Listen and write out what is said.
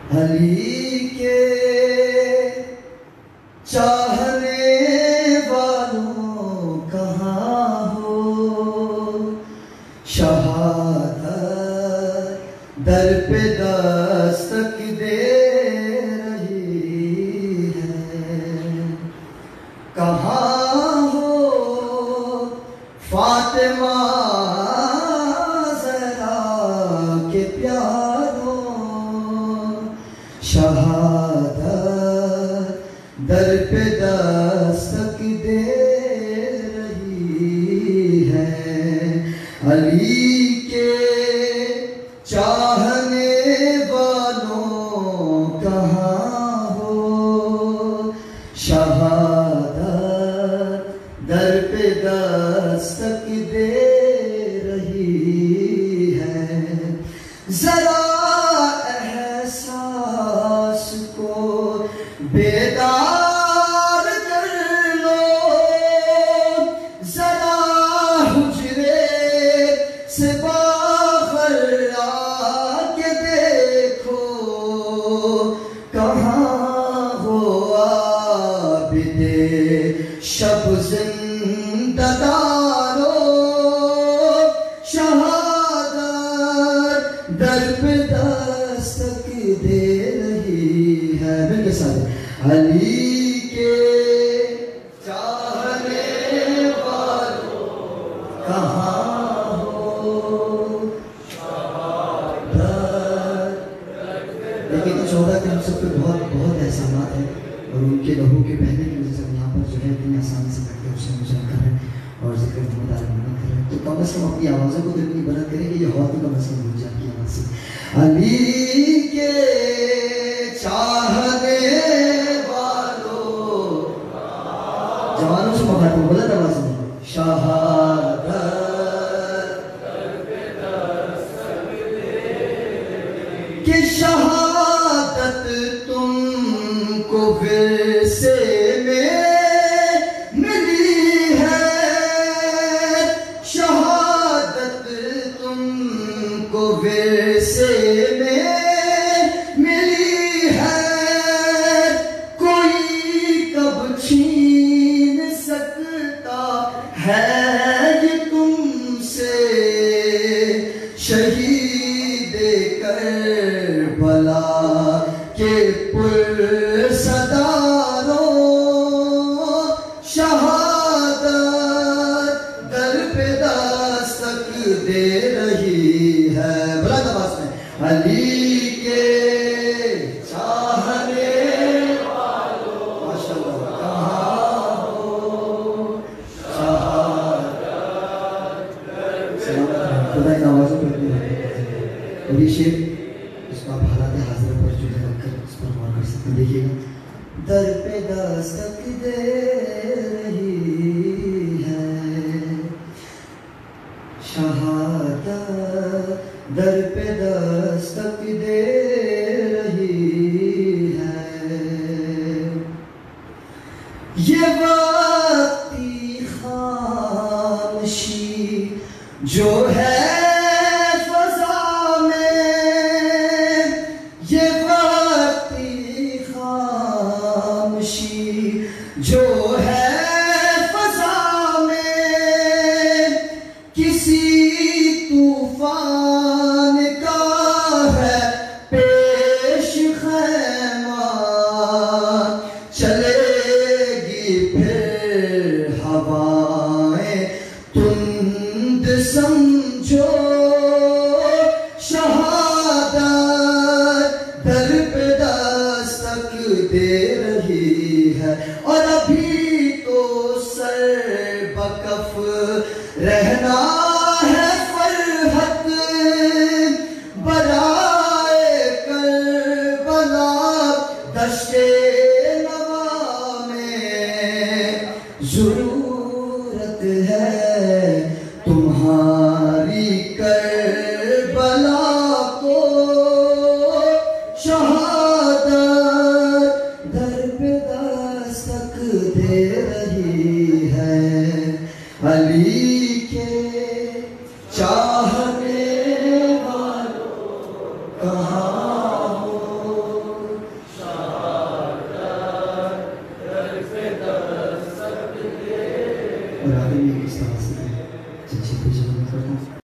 علی کے چاہنے والوں کہاں ہو، شہادت در پہ دستک دے رہی ہے، کہاں ہو فاطمہ زہرا کے پیاروں، شہادت در پہ دستک دے رہی ہے، علی کے چاہنے والوں کہاں ہو، شہادت در پہ دستک دے رہی ہے، ذرا احساس کو بیدار کر لو، ذرا حجرے سے باہر آ کے دیکھو، کہاں ہو عابد شب زندہ دارو، شہادت در پہ دستک دے رہی ہے، مل کے ساتھ علی کے چاہنے والوں کہاں ہو، شہادت۔ لیکن 14 کے ہم سب پہ بہت بہت احسانات ہیں، اور ان کے لہو کے بہنے کی وجہ سے ہم یہاں پر جو ہے اتنی آسانی سے بیٹھ کے اس سے مجھے کر رہے ہیں اور ذکر محمد عالم کر رہے ہیں، تو کم از کم اپنی آوازوں کو تو اتنی بلند کریں کہ یہ ہوا تو کم از کم ہو جائے کی آواز سے، علی کے چاہنے والوں، جوانوں سے مخاطب بلند آواز میں، شہادت کہ شہادت تم کو ورثے میں ملی ہے، شہادت تم کو ورثے میں ملی ہے، کوئی کب چھین سکتا ہے یہ تم سے، شہید کربلا کے پرصداروں، شہادت در پہ دستک دے رہی ہے، بلند آواز میں، علی کے چاہنے والوں ماشاءاللہ کہاں ہو، شہادت سلامت رہے، خدا ان آوازوں پر اپنی رحمت کرے، اور یہ شعر اس کو آپ حالات حاضرہ پر جو ہے رکھ کر اس پر غور کر سکتے ہیں، دیکھیے گا، در پہ دستک دے رہی ہے، شہادت در پہ دستک دے رہی ہے، یہ وقتی خاموشی جو ہے فضا میں، یہ وقتی خاموشی جو ہے فضا میں، کسی طوفان کا ہے اور آخر میں اس طرح سے چچی